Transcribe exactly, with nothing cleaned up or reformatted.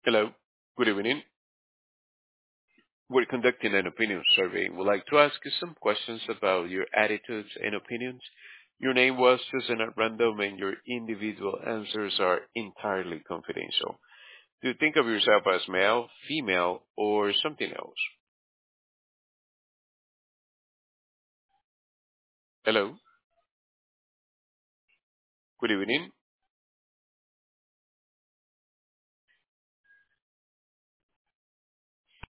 Hello. Good evening. We're conducting an opinion survey. We'd like to ask you some questions about your attitudes and opinions. Your name was chosen at random and your individual answers are entirely confidential. Do you think of yourself as male, female, or something else? Hello. Good evening.